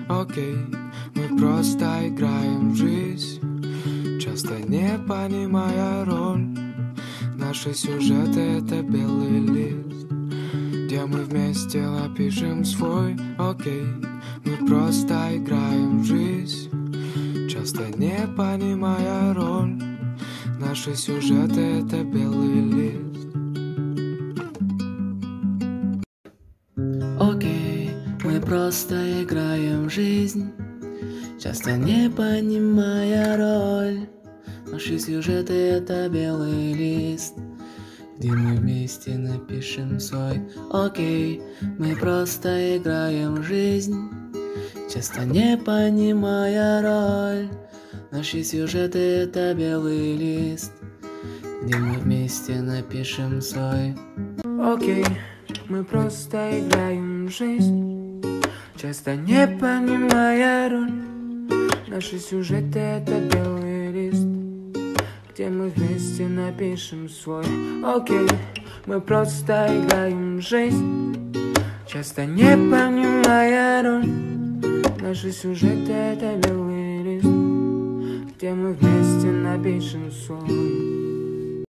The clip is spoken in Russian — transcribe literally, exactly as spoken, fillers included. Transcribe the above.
окей, мы просто играем в жизнь, часто не понимая роль. Наши сюжеты — это белый лист, где мы вместе напишем свой. Окей, мы просто играем в жизнь, часто не понимая роль. Наши сюжеты — это белый лист. Окей, мы просто играем в жизнь, часто не понимая роль. Наши сюжеты — это белый лист, где мы вместе напишем свой. Окей, мы просто играем в жизнь, часто не понимая роль. Наши сюжеты — это белый лист, где мы вместе напишем свой. Окей, мы просто играем в жизнь, часто не понимая роль. Наши сюжеты — это белый лист, где мы вместе напишем свой. Окей, мы просто играем в жизнь, часто не понимая роль. Наши сюжеты — это белый лист, где мы вместе напишем свой.